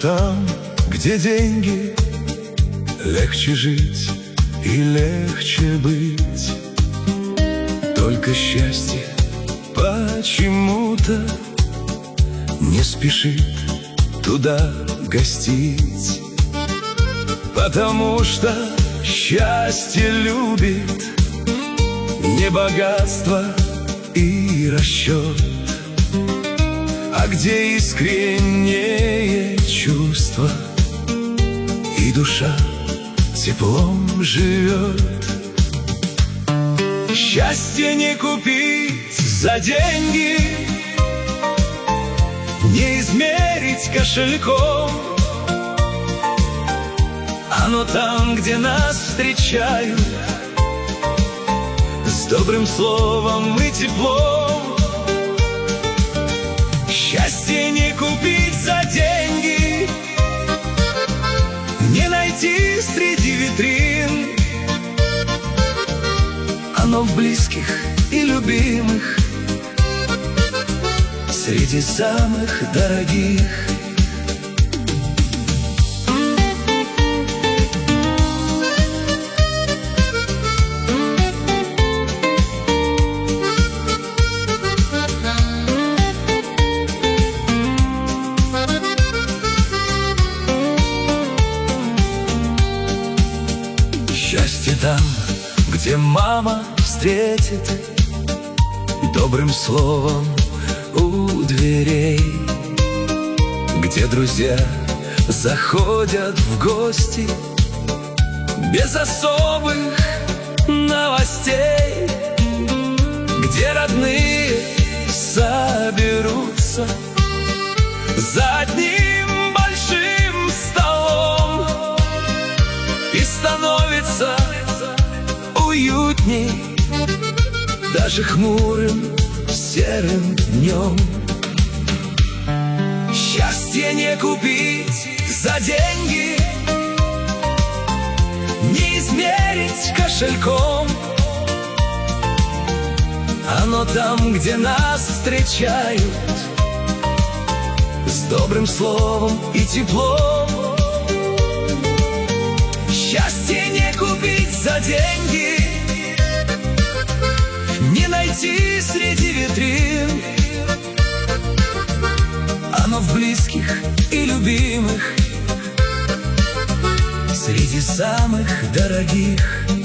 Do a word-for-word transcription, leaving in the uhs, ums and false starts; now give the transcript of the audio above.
там, где деньги, легче жить и легче быть. Только счастье почему-то не спешит туда гостить, потому что счастье любит не богатство и расчет, а где искреннее чувство и душа теплом живет. Счастье не купить за деньги, не измерить кошельком. Оно там, где нас встречают с добрым словом и теплом. Счастье не купить за деньги, не найти среди витрин. Оно в близких и любимых, среди самых дорогих. Счастье там, где мама встретит добрым словом у дверей, где друзья заходят в гости без особых новостей, где родные соберутся за одним большим столом, и становится уютней даже хмурым серым днем. Счастье не купить за деньги, не измерить кошельком. Оно там, где нас встречают с добрым словом и теплом. Счастье не купить за деньги, не найти среди витрин. Оно в близких и любимых, среди самых дорогих.